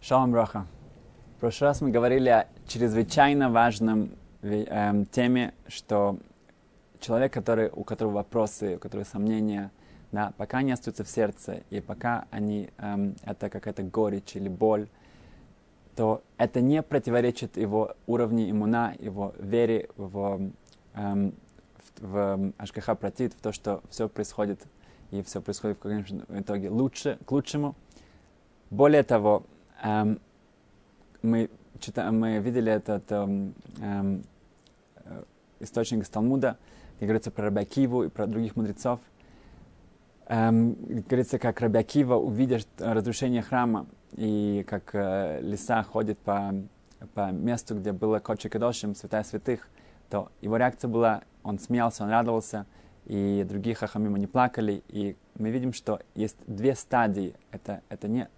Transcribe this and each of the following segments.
Шалом броха. В прошлый раз мы говорили о чрезвычайно важном теме, что человек, у которого вопросы, у которого сомнения, да, пока они остаются в сердце, и пока они, это какая-то горечь или боль, то это не противоречит его уровню иммуна, его вере, в Ашгаха Пратит, в то, что все происходит, и все происходит в конечном итоге к лучшему. Более того, мы видели этот источник из Талмуда, где говорится про Раби Акиву и про других мудрецов. Говорится, как Раби Акива, увидя разрушение храма, и как лиса ходит по месту, где было Кодши Кадошим, святая святых, то его реакция была, он смеялся, он радовался, и другие хахамим, они плакали. И мы видим, что есть две стадии. Это не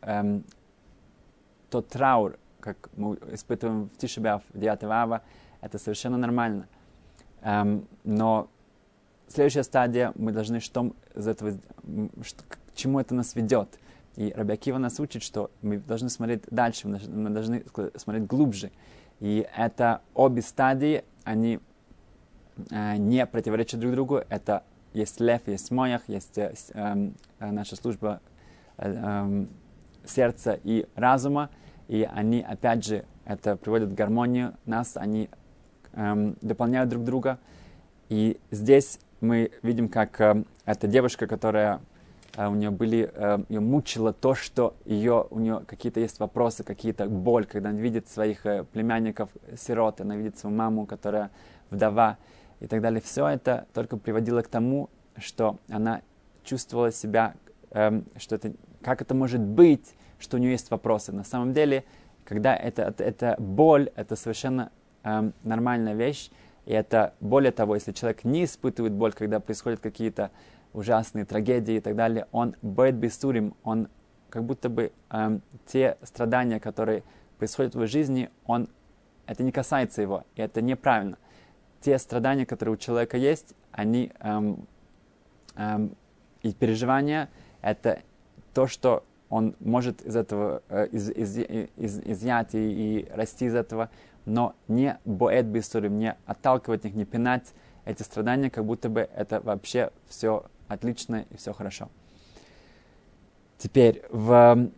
тот траур, как мы испытываем в Тиша б'Ав, в 9 ава, это совершенно нормально. Но следующая стадия, мы должны к чему это нас ведет. И Раби Акива нас учит, что мы должны смотреть дальше, мы должны смотреть глубже. И это обе стадии, они не противоречат друг другу. Это есть лев, есть моях, есть наша служба сердца и разума. И они, опять же, это приводит к гармонии нас, они дополняют друг друга. И здесь мы видим, как эта девушка, которая у нее ее мучило то, что у нее какие-то есть вопросы, какие-то боль, когда она видит своих племянников, сирот, она видит свою маму, которая вдова и так далее. Все это только приводило к тому, что она чувствовала себя, как это может быть, что у нее есть вопросы. На самом деле, когда это боль, это совершенно нормальная вещь. И это, более того, если человек не испытывает боль, когда происходят какие-то ужасные трагедии и так далее, он боит бессурим, он как будто бы те страдания, которые происходят в его жизни, это не касается его, и это неправильно. Те страдания, которые у человека есть, они и переживания, это то, что он может из этого изъять и расти из этого, но не боэт бессурим, не отталкивать их, не пинать эти страдания, как будто бы это вообще все отлично и все хорошо. Теперь в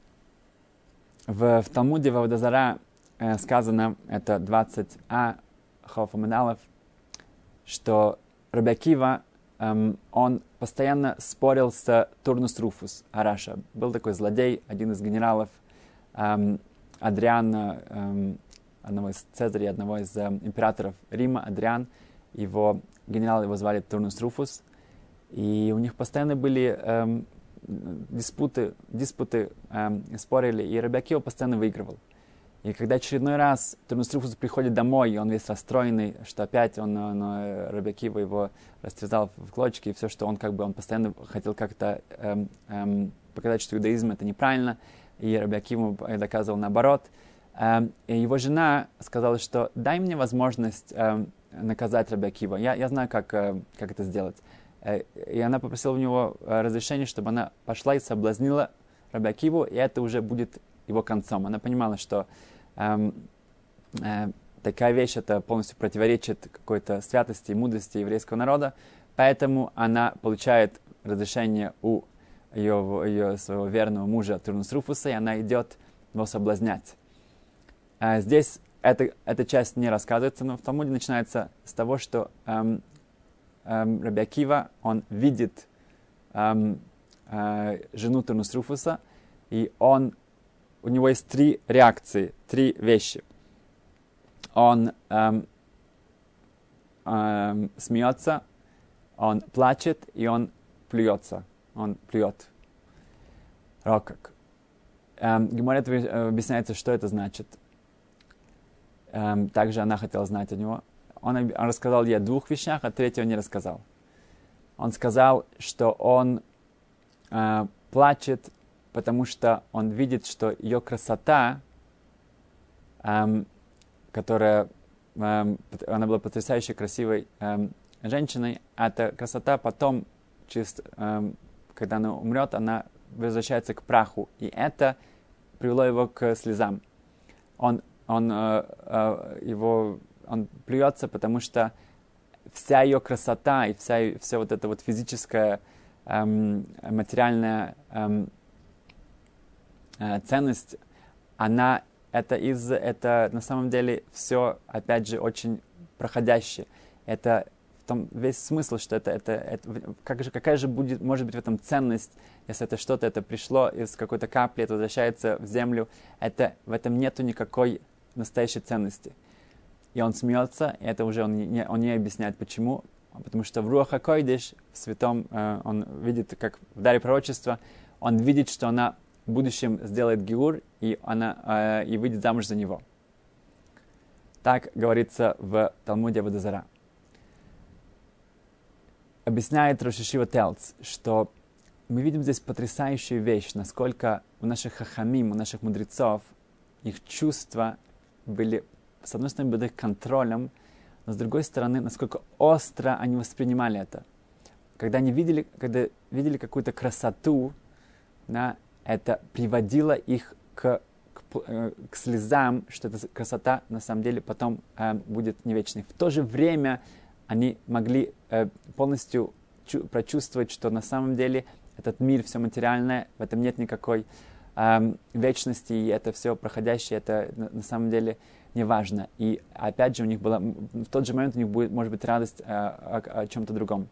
Талмуде, в Авода Зара сказано, это 20а, Хоф Амидалев, что Раби Акива, он постоянно спорил с Турнус Руфус Араша. Был такой злодей, один из генералов Адриана, одного из Цезарей, одного из императоров Рима, Адриан. Генерал его звали Турнус Руфус. И у них постоянно были диспуты, спорили, и Раби Акива постоянно выигрывал. И когда очередной раз Турнус Руфус приходит домой, и он весь расстроенный, что опять Раби Акива его растерзал в клочки, и все, что он постоянно хотел как-то показать, что иудаизм это неправильно, и Раби Акива доказывал наоборот. И его жена сказала, что дай мне возможность наказать Раби Акива. Я знаю, как это сделать. И она попросила у него разрешения, чтобы она пошла и соблазнила Раби Акиву, и это уже будет его концом. Она понимала, что такая вещь, это полностью противоречит какой-то святости и мудрости еврейского народа, поэтому она получает разрешение у ее своего верного мужа Турнус Руфуса, и она идет его соблазнять. Здесь эта часть не рассказывается, но в Талмуде начинается с того, что Раби Акива, он видит жену Турнус Руфуса, и у него есть три реакции, три вещи. Он смеется, он плачет, и он плюется. Он плюет. Рокок. Гемара объясняется, что это значит. Также она хотела знать от него. Он рассказал ей о двух вещах, а третьего не рассказал. Он сказал, что он плачет, потому что он видит, что ее красота, которая... она была потрясающе красивой женщиной, а эта красота потом, когда она умрет, она возвращается к праху. И это привело его к слезам. Он плюется, потому что вся ее красота и вся вот эта вот физическая, материальная ценность, это на самом деле все, опять же, очень проходящее. Это в том весь смысл, что какая же может быть в этом ценность, если это что-то, это пришло из какой-то капли, это возвращается в землю, в этом нету никакой настоящей ценности. И он смеется, и это уже он не объясняет, почему. Потому что в Руах ха-Койдеш, в Святом, он видит, как в даре пророчества, он видит, что она в будущем сделает гиур, и выйдет замуж за него. Так говорится в Талмуде Авода Зара. Объясняет Рош ха-Йешива Телц, что мы видим здесь потрясающую вещь, насколько у наших хахамим, у наших мудрецов, их чувства были, с одной стороны, под их контролем, но с другой стороны, насколько остро они воспринимали это. Когда видели какую-то красоту, да, это приводило их к слезам, что эта красота на самом деле потом будет не вечной. В то же время они могли полностью прочувствовать, что на самом деле этот мир, все материальное, в этом нет никакой вечности, и это все проходящее, это на самом деле не важно. И опять же, в тот же момент у них будет, может быть, радость о чем-то другом.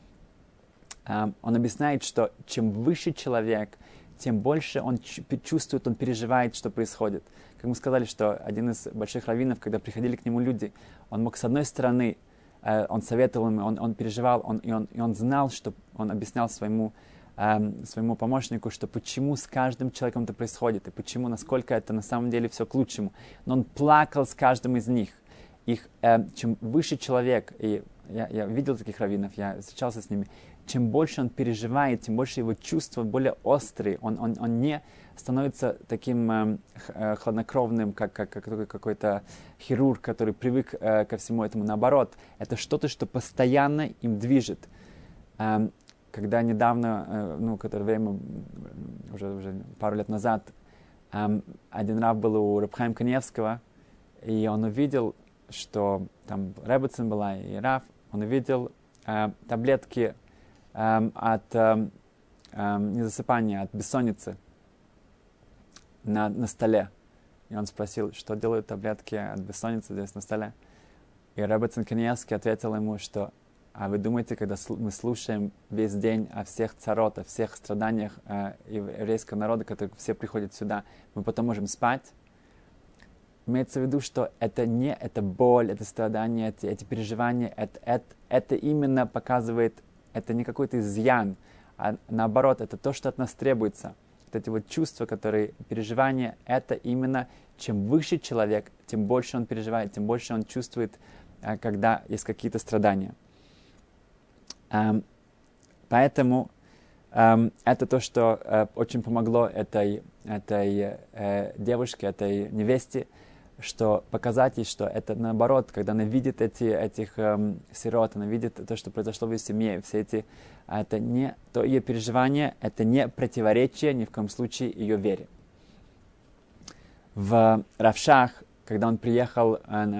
Он объясняет, что чем выше человек, тем больше он чувствует, он переживает, что происходит. Как мы сказали, что один из больших раввинов, когда приходили к нему люди, он мог, с одной стороны, он советовал им, он переживал, он знал, что он объяснял своему помощнику, что почему с каждым человеком это происходит, и почему, насколько это на самом деле все к лучшему. Но он плакал с каждым из них. Чем выше человек, и я видел таких раввинов, я встречался с ними, чем больше он переживает, тем больше его чувства более острые. Он не становится таким хладнокровным, как какой-то хирург, который привык ко всему этому. Наоборот, это что-то, что постоянно им движет. Когда недавно, которое время, уже пару лет назад, один рав был у Раб Хаим Каневского, и он увидел, что там Реббецин была и рав, он увидел таблетки от незасыпания, от бессонницы на столе. И он спросил, что делают таблетки от бессонницы здесь на столе. И Реббецин Каневский ответил ему, что а вы думаете, когда мы слушаем весь день о всех царот, о всех страданиях еврейского народа, которые все приходят сюда, мы потом можем спать? Имеется в виду, что это не эта боль, это страдания, эти переживания, это именно показывает, это не какой-то изъян, а наоборот, это то, что от нас требуется. Вот эти вот чувства, переживания, это именно, чем выше человек, тем больше он переживает, тем больше он чувствует, когда есть какие-то страдания. Поэтому это то, что очень помогло этой девушке, этой невесте, что показать ей, что это наоборот, когда она видит этих сирот, она видит то, что произошло в ее семье, это не то ее переживание, это не противоречие ни в коем случае ее вере. В Равшах, когда он приехал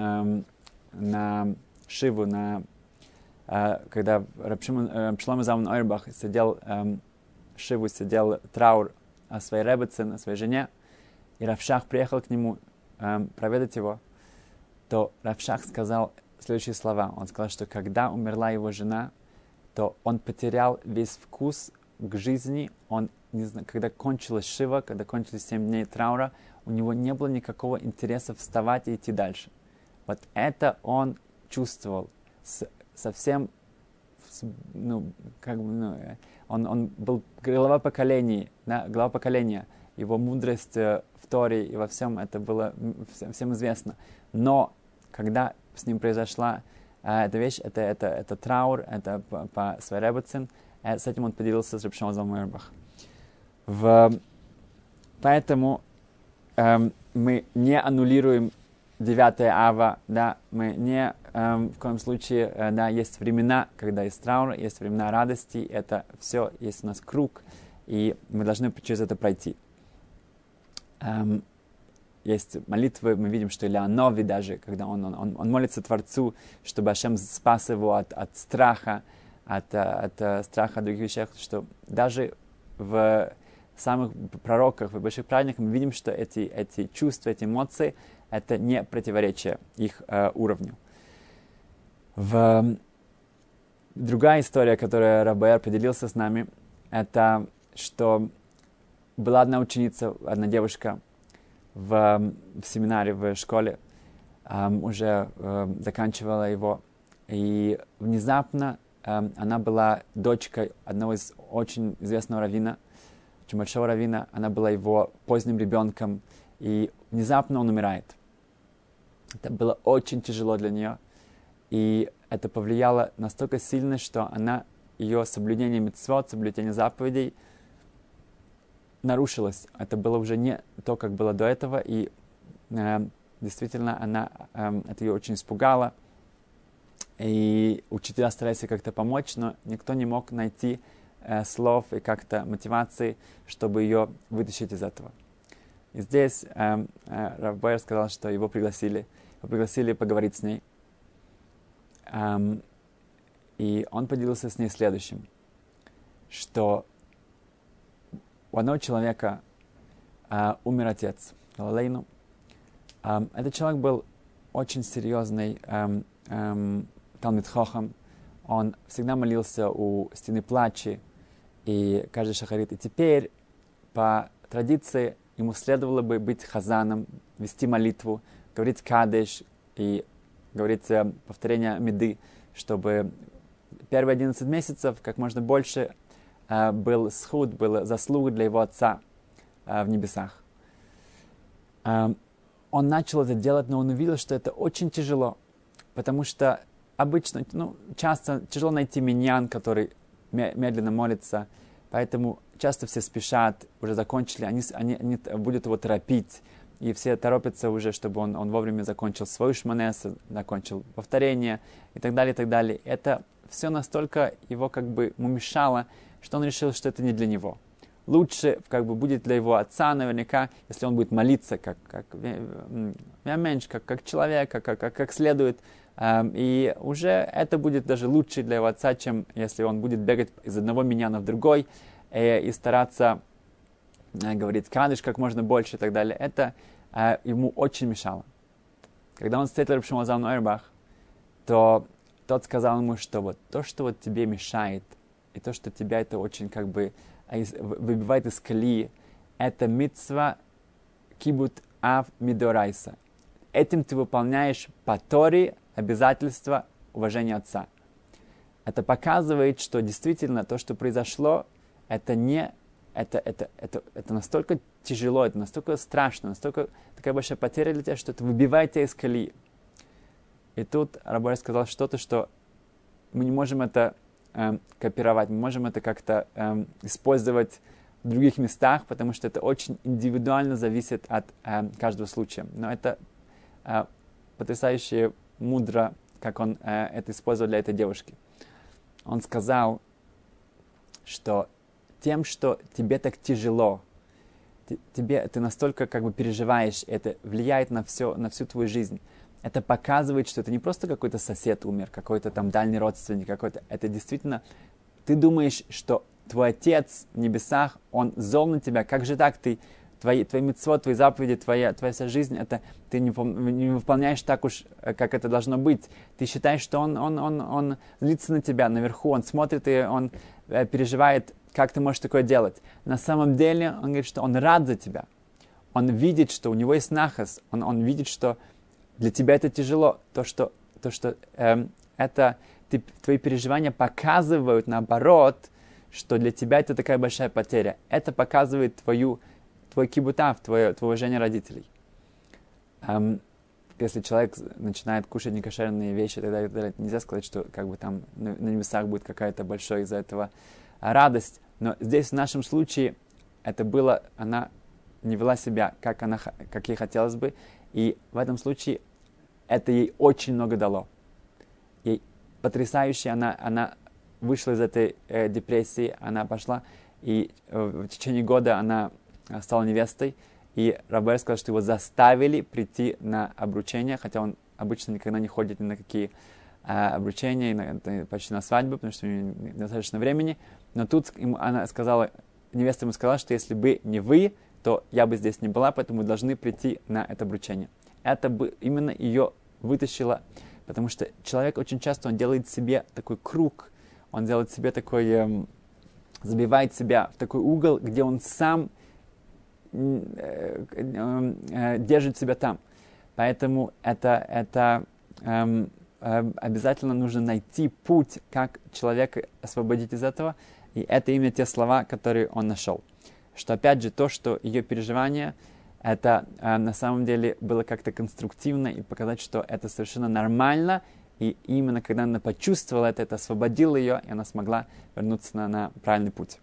на Шиву, когда Шломо Залман Ойрбах сидел траур о своей Реббецин, о своей жене, и Равшах приехал к нему проведать его, то Равшах сказал следующие слова. Он сказал, что когда умерла его жена, то он потерял весь вкус к жизни. Когда кончилась Шива, когда кончились 7 дней траура, у него не было никакого интереса вставать и идти дальше. Вот это он чувствовал совсем, он был глава поколения, его мудрость в Торе и во всем это было всем известно. Но когда с ним произошла эта вещь, это траур, это по своей Реббецин, с этим он поделился с Рабби Шломо Залман Ойрбах. Поэтому мы не аннулируем 9 ава, да, мы не в коем случае, да, есть времена, когда есть траур, есть времена радости, это все, есть у нас круг, и мы должны через это пройти. Есть молитвы, мы видим, что Илья Нови даже, когда он молится Творцу, чтобы Ашем спас его от страха, от страха о других вещах, что даже в самых пророках, в больших праведниках мы видим, что эти чувства, эти эмоции, это не противоречие их уровню. Другая история, которую Рав Баэр поделился с нами, это что была одна ученица, одна девушка в семинаре, в школе, уже заканчивала его, и внезапно она была дочкой одного из очень известного раввина, очень большого раввина, она была его поздним ребенком, и внезапно он умирает. Это было очень тяжело для нее, и это повлияло настолько сильно, что ее соблюдение мицвот, соблюдение заповедей нарушилось. Это было уже не то, как было до этого, и действительно это ее очень испугало. И учителя старались как-то помочь, но никто не мог найти слов и как-то мотивации, чтобы ее вытащить из этого. И здесь Рав Баэр сказал, что его пригласили поговорить с ней. И он поделился с ней следующим, что у одного человека умер отец, Лалейну. Этот человек был очень серьезный талмид хохам. Он всегда молился у стены плача и каждый шахарит. И теперь, по традиции, ему следовало бы быть хазаном, вести молитву, говорить кадеш и говорить повторение меды, чтобы первые 11 месяцев как можно больше был схуд, была заслуга для его отца в небесах. Он начал это делать, но он увидел, что это очень тяжело, потому что обычно, часто тяжело найти миньян, который медленно молится, поэтому часто все спешат, уже закончили, они будут его торопить, и все торопятся уже, чтобы он вовремя закончил свою шманесу, закончил повторение и так далее, и так далее. Это все настолько его ему мешало, что он решил, что это не для него. Лучше будет для его отца наверняка, если он будет молиться как человек, как следует. И уже это будет даже лучше для его отца, чем если он будет бегать из одного миньяна в другой и стараться говорить кадыш как можно больше и так далее. Это ему очень мешало. Когда он встретил Рав Шмуэль Залман Ойербах, то тот сказал ему, что то, что тебе мешает, и то, что тебя это очень выбивает из колеи, это мицва кибут ав мидорайса. Этим ты выполняешь по Торе обязательства уважения отца. Это показывает, что действительно то, что произошло, это настолько тяжело, это настолько страшно, настолько такая большая потеря для тебя, что это выбивает тебя из колеи. И тут Рав Баэр сказал что-то, что мы не можем это копировать, мы можем это как-то использовать в других местах, потому что это очень индивидуально зависит от каждого случая. Но это потрясающе мудро, как он это использовал для этой девушки. Он сказал, что тем, что тебе так тяжело, ты настолько переживаешь, это влияет на всю твою жизнь. Это показывает, что это не просто какой-то сосед умер, какой-то там дальний родственник, это действительно, ты думаешь, что твой отец в небесах, он зол на тебя, как же так, твои мицвот, твои заповеди, твоя вся жизнь, это ты не выполняешь так уж, как это должно быть. Ты считаешь, что он злится на тебя наверху, он смотрит и он переживает, как ты можешь такое делать. На самом деле, он говорит, что он рад за тебя. Он видит, что у него есть нахас, он видит, что для тебя это тяжело, твои переживания показывают, наоборот, что для тебя это такая большая потеря. Это показывает твой кибутав, твое уважение родителей. Если человек начинает кушать некошерные вещи, тогда нельзя сказать, что там на небесах будет какая-то большая из-за этого радость. Но здесь в нашем случае это было, она не вела себя, как ей хотелось бы, и в этом случае это ей очень много дало. Ей потрясающе, она вышла из этой депрессии, она пошла, и в течение года она стала невестой, И Рав Бояр сказал, что его заставили прийти на обручение, хотя он обычно никогда не ходит ни на какие обручения, почти на свадьбу, потому что у него недостаточно времени. Но тут невеста ему сказала, что если бы не вы, то я бы здесь не была, поэтому вы должны прийти на это обручение. Это бы именно ее вытащило, потому что человек очень часто он делает себе такой круг, он делает себе такой, забивает себя в такой угол, где он сам держит себя там. Поэтому это обязательно нужно найти путь, как человека освободить из этого. И это именно те слова, которые он нашел. Что опять же то, что ее переживание, это на самом деле было как-то конструктивно и показать, что это совершенно нормально. И именно когда она почувствовала это освободило ее, и она смогла вернуться на правильный путь.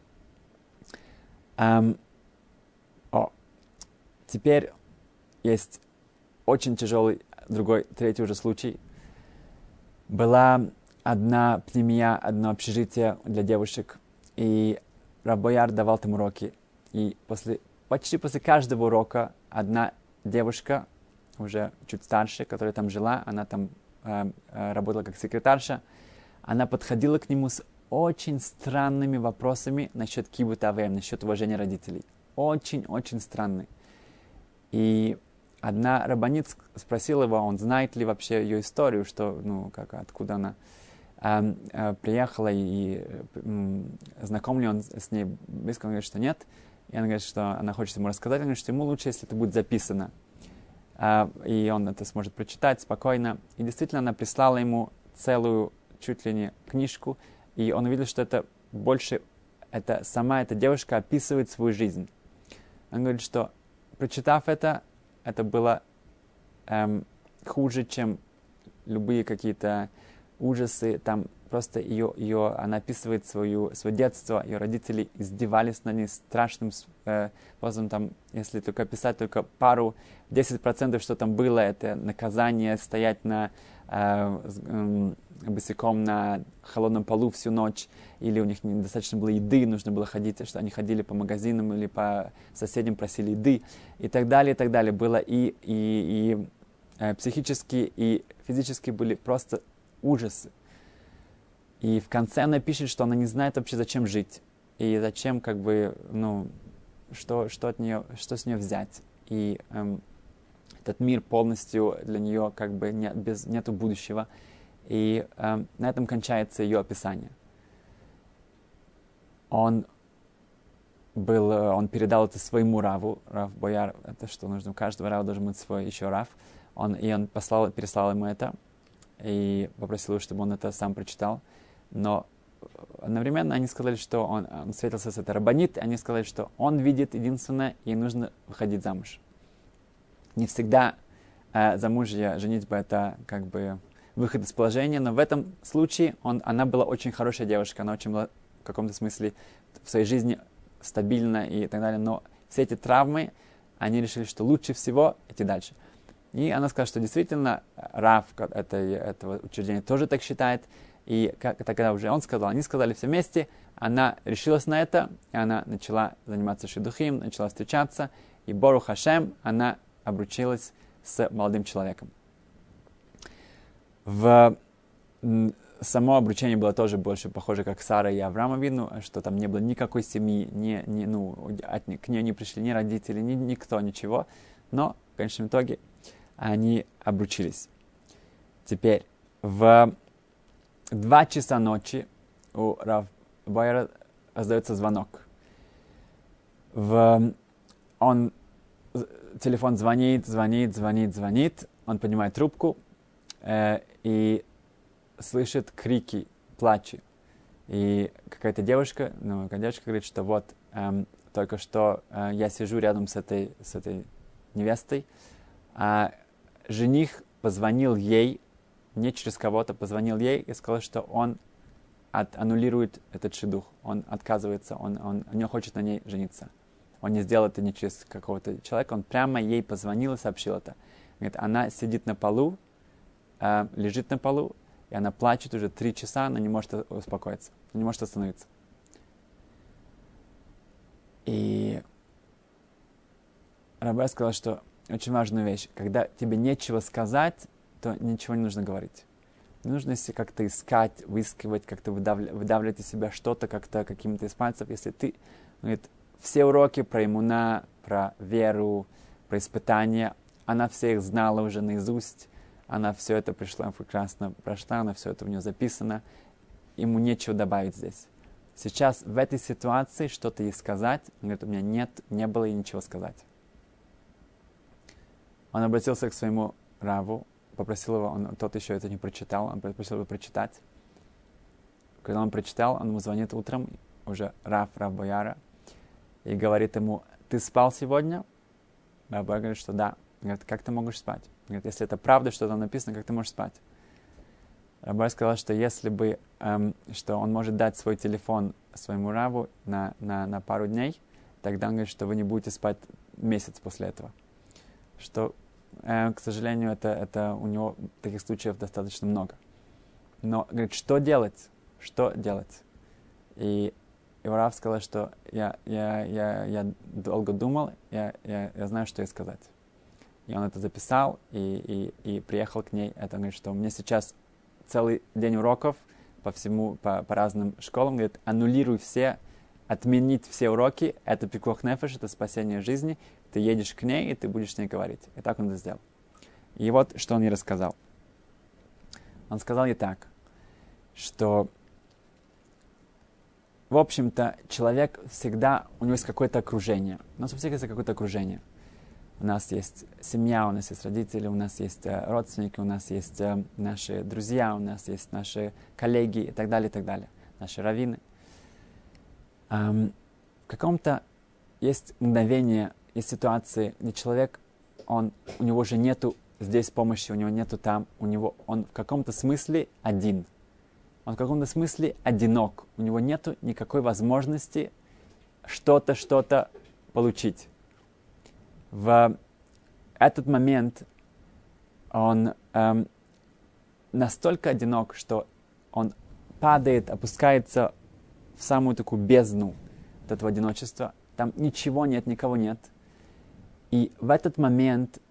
Теперь есть очень тяжелый, третий уже случай. Была одна племя, одно общежитие для девушек, и Рав Бояр давал там уроки. И почти после каждого урока одна девушка, уже чуть старше, которая там жила, она там работала как секретарша, она подходила к нему с очень странными вопросами насчет кибут авеем, насчет уважения родителей. Очень-очень странные. И одна раббанит спросила его, он знает ли вообще ее историю, что, откуда она приехала, и знаком ли он с ней близко. Он говорит, что нет. И она говорит, что она хочет ему рассказать. Он говорит, что ему лучше, если это будет записано. И он это сможет прочитать спокойно. И действительно, она прислала ему целую, чуть ли не книжку. И он увидел, что это больше, сама эта девушка описывает свою жизнь. Он говорит, что прочитав это было хуже, чем любые какие-то ужасы. Там просто она описывает свое детство, ее родители издевались над ней страшным способом. Там, если только описать только 10%, что там было, это наказание стоять босиком на холодном полу всю ночь, или у них недостаточно было еды, нужно было ходить, что они ходили по магазинам или по соседям, просили еды, и так далее, и так далее. Было и психически, и физически были просто ужасы. И в конце она пишет, что она не знает вообще, зачем жить, и зачем, что с нее взять. И этот мир полностью для нее нету будущего. И на этом кончается ее описание. Он передал это своему раву, Рав Бояр, это что нужно, у каждого рава должен быть свой еще рав. Он переслал ему это и попросил его, чтобы он это сам прочитал. Но одновременно они сказали, что он встретился с этой раббанит, и они сказали, что он видит единственное, ей нужно выходить замуж. Не всегда замужье, женитьба — это выход из положения, но в этом случае она была очень хорошая девушка, она очень была в каком-то смысле в своей жизни стабильна и так далее, но все эти травмы, они решили, что лучше всего идти дальше. И она сказала, что действительно рав этого учреждения тоже так считает, и тогда уже он сказал, они сказали все вместе, она решилась на это, и она начала заниматься шидухим, начала встречаться, и Борух Хашем, она обручилась с молодым человеком. Само обручение было тоже больше похоже, как Сара и Авраам Авину, что там не было никакой семьи, к ней не пришли ни родители, никто, ничего. Но в конечном итоге они обручились. Теперь в 2 часа ночи у Рав Бояра раздается звонок. Телефон звонит, он поднимает трубку и слышит крики, плачи. И какая-то девушка говорит, что только что я сижу рядом с этой невестой, а жених позвонил ей, не через кого-то, позвонил ей и сказал, что он аннулирует этот шидух, он отказывается, он не хочет на ней жениться. Он не сделал это не через какого-то человека, он прямо ей позвонил и сообщил это. Говорит, она сидит на полу, лежит на полу, и она плачет уже 3 часа, она не может успокоиться, не может остановиться. И Рабай сказал, что очень важную вещь. Когда тебе нечего сказать, то ничего не нужно говорить. Не нужно если как-то искать, выискивать, как-то выдавливать из себя что-то как-то каким-то из пальцев. Если ты, говорит, все уроки про иммуна, про веру, про испытания, она все их знала уже наизусть, она все это пришла, прекрасно прошла, она все это у нее записано, ему нечего добавить здесь. Сейчас в этой ситуации что-то ей сказать, он говорит, у меня не было ей ничего сказать. Он обратился к своему раву, попросил его, тот еще это не прочитал, он попросил его прочитать. Когда он прочитал, он ему звонит утром, уже Рав Бояра, и говорит ему, ты спал сегодня? Рав Бояр говорит, что да. Говорит, как ты можешь спать? Говорит, если это правда, что там написано, как ты можешь спать? Рав Бояр сказал, что если бы, что он может дать свой телефон своему раву на пару дней, тогда он говорит, что вы не будете спать месяц после этого. Что, к сожалению, это у него таких случаев достаточно много. Но, говорит, что делать? Что делать? И Рав сказал, что я долго думал, я знаю, что ей сказать. И он это записал и приехал к ней. Это говорит, что у меня сейчас целый день уроков по разным школам. Говорит, аннулируй все, отменить все уроки. Это пикуах нефеш, это спасение жизни. Ты едешь к ней, и ты будешь с ней говорить. И так он это сделал. И вот, что он ей рассказал. Он сказал ей так, что, в общем-то, человек всегда, у него есть какое-то окружение. У нас у всех есть какое-то окружение. У нас есть семья, у нас есть родители, у нас есть родственники, у нас есть наши друзья, у нас есть наши коллеги и так далее, наши раввины. В каком-то есть мгновение, есть ситуации, где человек, у него уже нету здесь помощи, у него нету там, он в каком-то смысле один. Он в каком-то смысле одинок. У него нету никакой возможности что-то получить. В этот момент он настолько одинок, что он падает, опускается в самую такую бездну от этого одиночества. Там ничего нет, никого нет. И в этот момент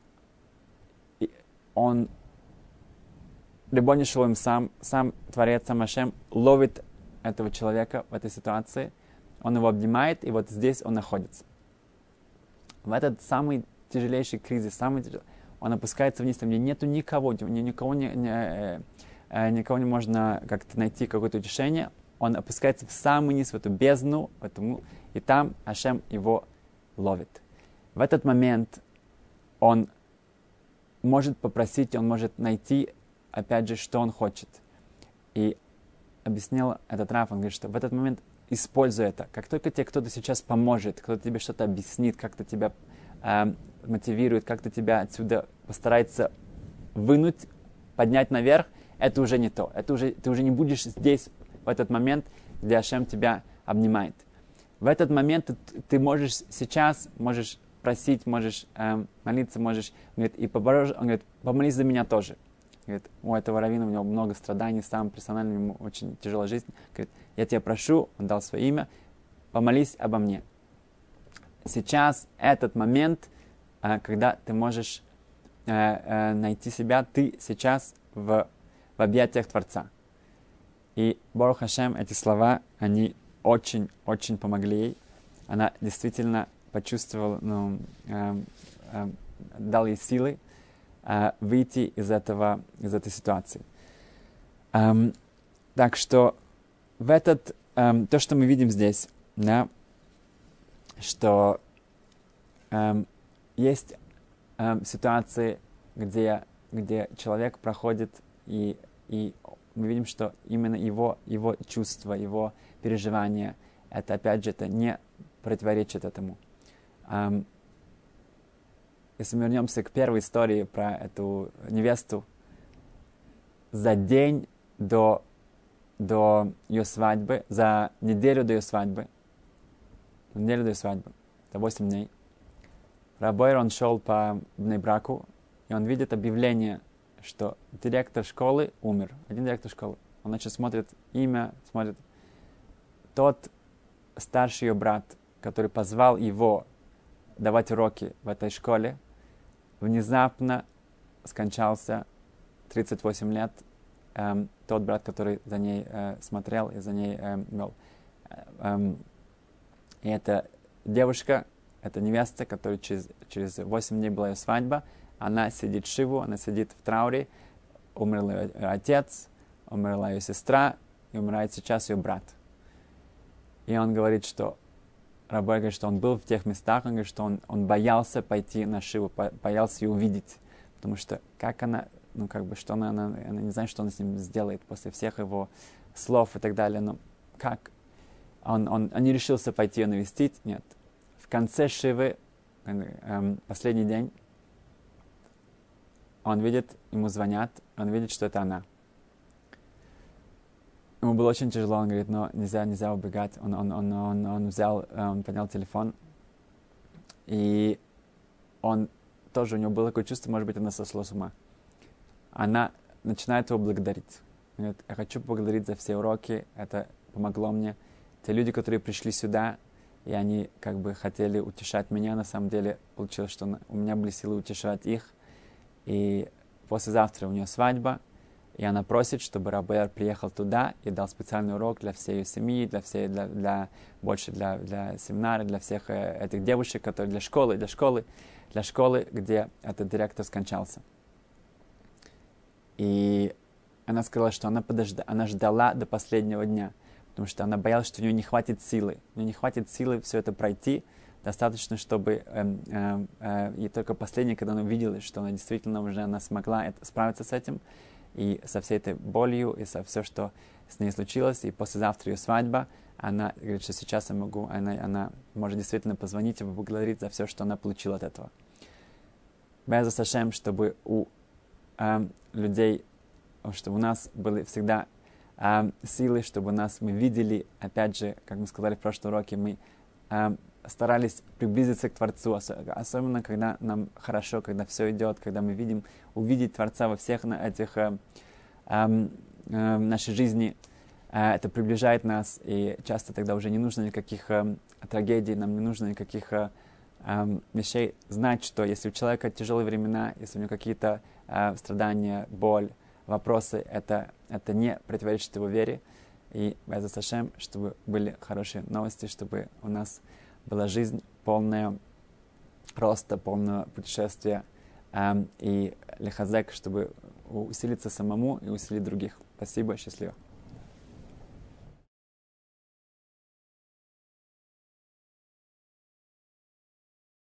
он, Рибони Шелом, сам Творец, сам Ашем, ловит этого человека в этой ситуации. Он его обнимает, и вот здесь он находится. В этот самый тяжелейший кризис, он опускается вниз, там, где нету никого, никого не можно как-то найти какое-то утешение. Он опускается в самый низ, в эту бездну, и там Ашем его ловит. В этот момент он может попросить, он может найти, опять же, что он хочет. И объяснил этот Рав, он говорит, что в этот момент используй это. Как только тебе кто-то сейчас поможет, кто-то тебе что-то объяснит, как-то тебя мотивирует, как-то тебя отсюда постарается вынуть, поднять наверх, это уже не то. Ты уже не будешь здесь, в этот момент, где Ашем тебя обнимает. В этот момент ты можешь просить, можешь молиться, можешь, говорит, он говорит, помолись за меня тоже. Говорит, у этого раввина, у него много страданий, сам персонально, ему очень тяжелая жизнь. Говорит, я тебя прошу, он дал свое имя, помолись обо мне. Сейчас этот момент, когда ты можешь найти себя, ты сейчас в объятиях Творца. И Борух Хашем, эти слова, они очень-очень помогли ей. Она действительно почувствовала, дал ей силы выйти из этой ситуации. Так что то, что мы видим здесь, да, что есть ситуации, где человек проходит, и мы видим, что именно его чувства, его переживания, это, опять же, это не противоречит этому. Если мы вернемся к первой истории про эту невесту, за день до ее свадьбы, за неделю до ее свадьбы, это 8 дней, Рав Бояр, он шел по Бней-Браку, и он видит объявление, что директор школы умер. Один директор школы. Он, значит, смотрит имя, тот старший ее брат, который позвал его давать уроки в этой школе, внезапно скончался 38 лет тот брат, который за ней смотрел и за ней вел. И эта девушка, эта невеста, которая через 8 дней была ее свадьба, она сидит в шиву, она сидит в трауре, умер ее отец, умерла ее сестра, и умирает сейчас ее брат. И он говорит, что Рабой говорит, что он был в тех местах, он говорит, что он боялся пойти на шиву, боялся ее увидеть, потому что как она, что она не знает, что она с ним сделает после всех его слов и так далее, но как? Он не решился пойти ее навестить, нет. В конце шивы, последний день, он видит, ему звонят, он видит, что это она. Ему было очень тяжело, он говорит, но нельзя убегать. Он поднял телефон, и он тоже, у него было такое чувство, может быть, она сошла с ума. Она начинает его благодарить. Говорит, я хочу поблагодарить за все уроки, это помогло мне. Те люди, которые пришли сюда, и они как бы хотели утешать меня, на самом деле получилось, что у меня были силы утешать их. И послезавтра у нее свадьба, и она просит, чтобы Рабейр приехал туда и дал специальный урок для всей ее семьи, для семинара, для всех этих девушек, которые для школы, где этот директор скончался. И она сказала, что она ждала до последнего дня, потому что она боялась, что у нее не хватит силы. У нее не хватит силы все это пройти. Достаточно, чтобы... и только последнее, когда она увидела, что она действительно уже смогла справиться с этим, и со всей этой болью, и со все, что с ней случилось, и послезавтра ее свадьба, она говорит, что сейчас она может действительно позвонить и поблагодарить за все, что она получила от этого. Без Ашем, чтобы у людей, чтобы у нас были всегда силы, чтобы мы видели, опять же, как мы сказали в прошлом уроке, мы старались приблизиться к Творцу, особенно когда нам хорошо, когда все идет, когда мы увидеть Творца во всех этих нашей жизни, это приближает нас, и часто тогда уже не нужно никаких трагедий, нам не нужно никаких вещей. Знать, что если у человека тяжелые времена, если у него какие-то страдания, боль, вопросы, это не противоречит его вере. И Безат Ашем, чтобы были хорошие новости, чтобы у нас была жизнь полная роста, полного путешествия, и лихазек, чтобы усилиться самому и усилить других. Спасибо, счастливо.